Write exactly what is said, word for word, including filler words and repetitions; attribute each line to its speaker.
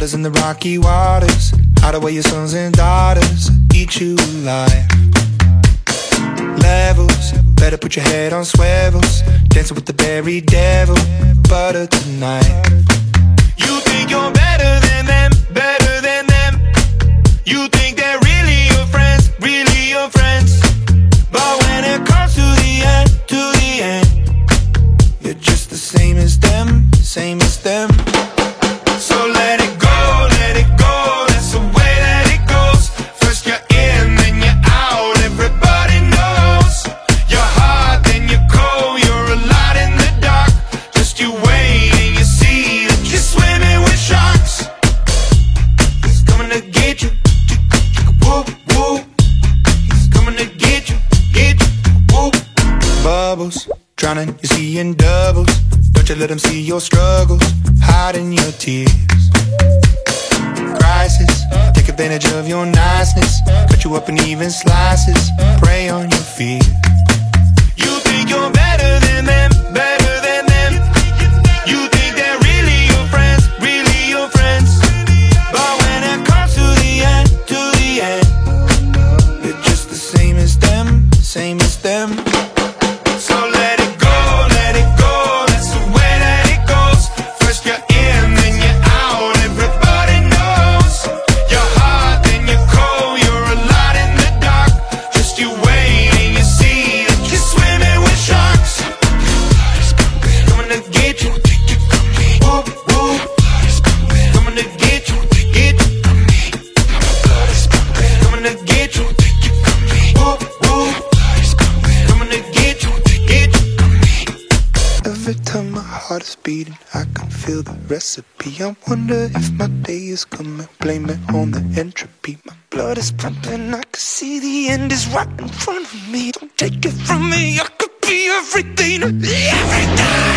Speaker 1: Brothers in the rocky waters, hide away your sons and daughters, eat you alive. Levels, better put your head on swivels, dancing with the berry devil, butter tonight. You think you're better than them, better than them. You think they're really your friends, really your friends. But when it comes to the end, to the end, you're just the same as them, same as them. So let it go, let it go, that's the way that it goes. First you're in, then you're out, everybody knows. You're hot, then you're cold, you're a lot in the dark. Just you wait and you see that you're swimming with sharks. He's coming to get you, woo, woo. He's coming to get you, get you, woo. Bubbles, drowning, you see in doubles. Don't you let them see your struggles, hiding your tears. Crisis, take advantage of your niceness, cut you up in even slices, prey on your fear. You think you're better than them, better than them. You think they're really your friends, really your friends. But when it comes to the end, to the end, you're just the same as them, same as them. So let it go, let it go. Every time my heart is beating, I can feel the recipe. I wonder if my day is coming, blame it on the entropy. My blood is pumping, I can see the end is right in front of me. Don't take it from me, I could be everything, everything.